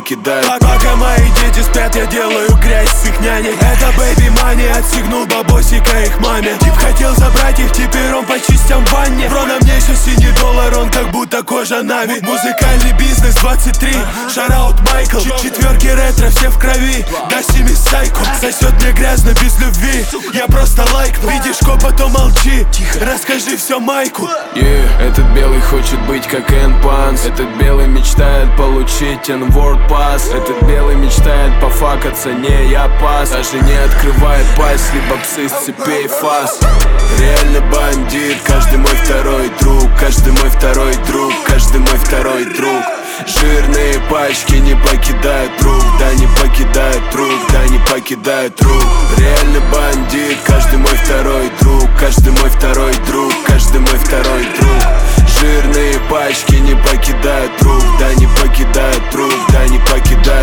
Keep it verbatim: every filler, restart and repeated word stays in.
покидают. Пока мои дети спят, я делаю грязь с их няней. Это бэйби мани, отстегнул бабосика их маме. Тип хотел забрать их, теперь он по частям в ванне. Бро, на мне еще синий доллар, он как будто кожа Нави. Музыкальный бизнес двадцать три, шараут Майкл. Четверки ретро, все в крови, до семи сайкл. Сосет мне грязно без любви, я просто лайк. Видишь копа, то молчи, расскажи все Майку. Yeah, этот белый хочет быть как Энпанс. Этот белый мечтает получить N-Word Pass. Этот белый мечтает пофакаться, не я пас. Даже не открывает пасть, либо псы с цепей фас. Реальный бандит, каждый мой второй друг. Каждый мой второй друг, каждый мой второй друг. Жирные пачки не покидают рук, да не покидают рук, да не покидают рук. Реальный бандит, каждый мой второй друг. Каждый мой второй друг, каждый мой второй друг. Жирные пачки не покидают рук, да не покидают рук, да не покидают